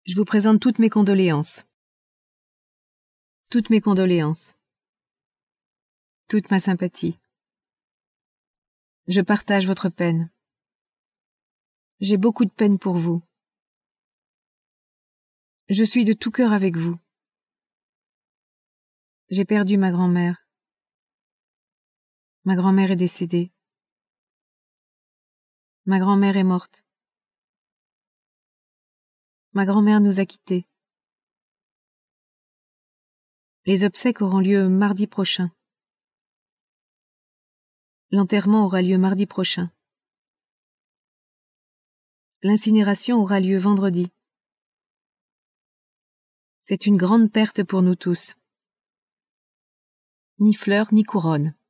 Je vous présente toutes mes condoléances. Toutes mes condoléances. Toute ma sympathie. Je partage votre peine. J'ai beaucoup de peine pour vous. Je suis de tout cœur avec vous. J'ai perdu ma grand-mère. Ma grand-mère est décédée. Ma grand-mère est morte. Ma grand-mère nous a quittés. Les obsèques auront lieu mardi prochain. L'enterrement aura lieu mardi prochain. L'incinération aura lieu vendredi. C'est une grande perte pour nous tous. Ni fleurs, ni couronne.